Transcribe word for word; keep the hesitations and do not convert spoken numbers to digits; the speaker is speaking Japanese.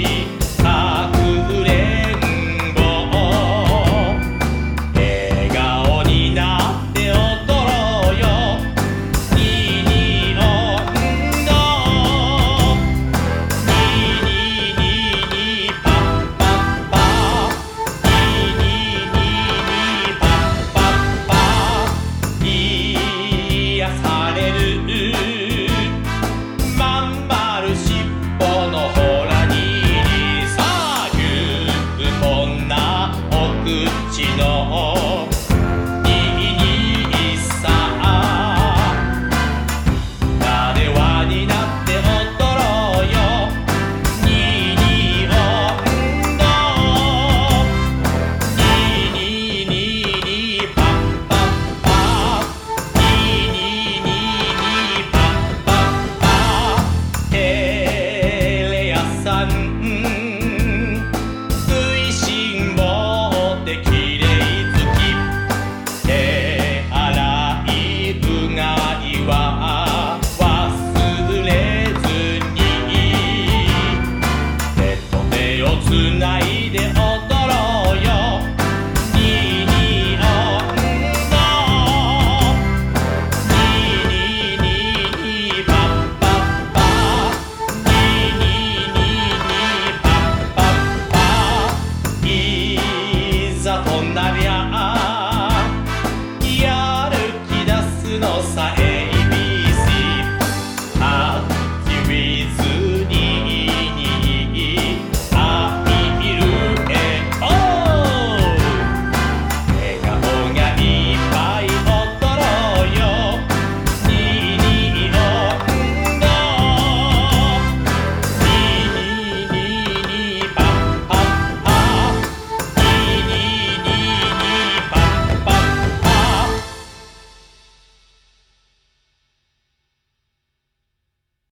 かくれんぼ笑顔になって踊ろうよににおんどににににパッパッパににににパッパッパ癒されるまん丸しっぽのほらにさあぎゅっとんなお口のににさなで輪になって踊ろうよににおんどににににパッパッパににににパッパッパテレ屋さん食いしん坊できれい好き手洗いうがいは忘れずに手と手をつないで